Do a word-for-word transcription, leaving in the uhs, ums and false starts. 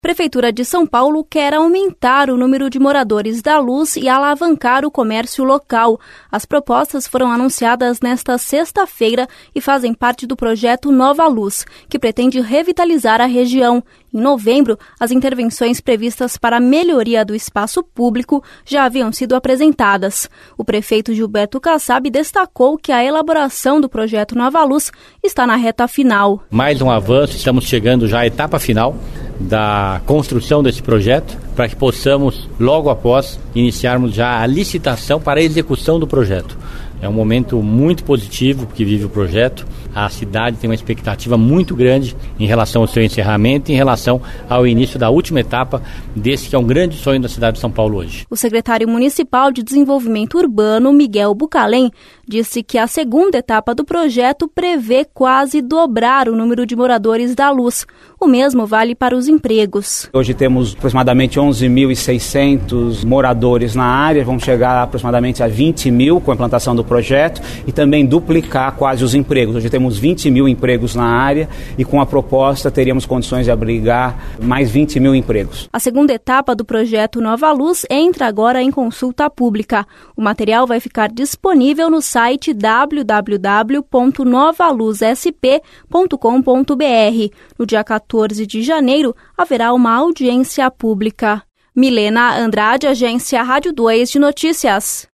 Prefeitura de São Paulo quer aumentar o número de moradores da Luz e alavancar o comércio local. As propostas foram anunciadas nesta sexta-feira e fazem parte do projeto Nova Luz, que pretende revitalizar a região. Em novembro, as intervenções previstas para a melhoria do espaço público já haviam sido apresentadas. O prefeito Gilberto Kassab destacou que a elaboração do projeto Nova Luz está na reta final. Mais um avanço, estamos chegando já à etapa final da construção desse projeto, para que possamos, logo após, iniciarmos já a licitação para a execução do projeto. É um momento muito positivo que vive o projeto. A cidade tem uma expectativa muito grande em relação ao seu encerramento e em relação ao início da última etapa desse que é um grande sonho da cidade de São Paulo hoje. O secretário municipal de Desenvolvimento Urbano, Miguel Bucalem, disse que a segunda etapa do projeto prevê quase dobrar o número de moradores da Luz. O mesmo vale para os empregos. Hoje temos aproximadamente onze mil e seiscentos moradores na área, vamos chegar aproximadamente a vinte mil com a implantação do projeto e também duplicar quase os empregos. Hoje temos vinte mil empregos na área e com a proposta teríamos condições de abrigar mais vinte mil empregos. A segunda etapa do projeto Nova Luz entra agora em consulta pública. O material vai ficar disponível no site w w w ponto nova luz s p ponto com ponto b r. No dia quatorze de janeiro haverá uma audiência pública. Milena Andrade, Agência Rádio dois de Notícias.